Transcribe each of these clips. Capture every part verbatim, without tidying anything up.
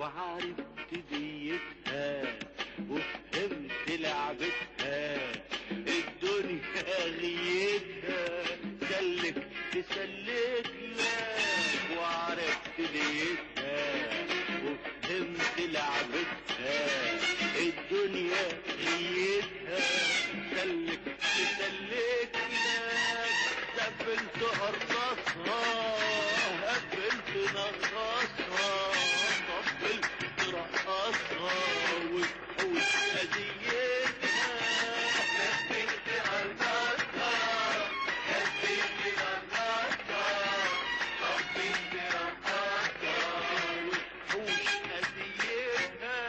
وعرفت ديتها وفهمت لعبتها، الدنيا غيتها سلك تسلك لك، وعرفت ديتها وفهمت لعبتها، الدنيا غيتها سلك تسلك لك، سبلت قرصها هبلت نغصها، طبلت رقصها وتحوش هديتها، سبلت قرصها هبلت نغصها، طبلت رقصها وتحوش هديتها.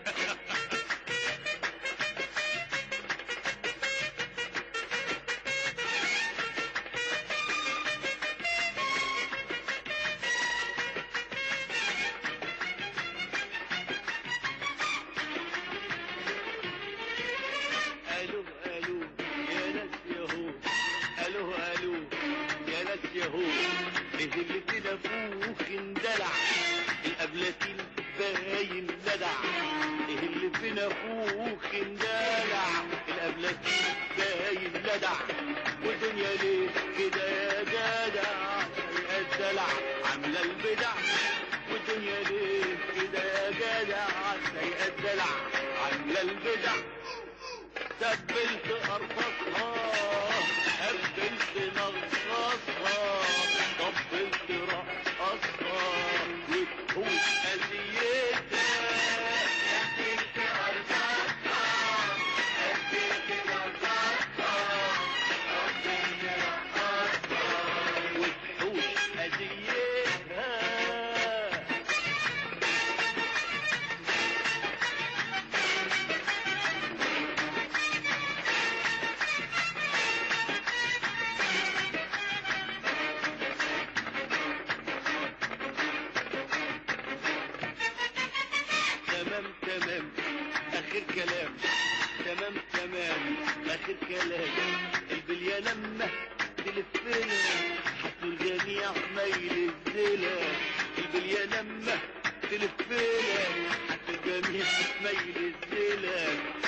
الو الو يا ناس ياهو، الو الو يا ناس ياهو، ايه اللي في نافوخ اندلع، الابلاتين باين لدع، ايه اللي في نافوخ اندلع، الابلاتين باين لدع، والدنيا ليه كده يا جدع، سايقة الدلع عاملة البدع، والدنيا ليه كده يا جدع، سايقة الدلع عاملة البدع، دبلت ارفصها هبلت نغصصها، طبلت رقصها وتحوش اذيتها، دبلت ارفصها هبلت نغصصها، طبلت رقصها وتحوش اذيتها. تمام تمام اخر كلام، تمام تمام اخر كلام، البلية لما تلفنا حطوا الجميع ميل الزلة، البلية لما تلفنا حطوا الجميع ميل الزلة،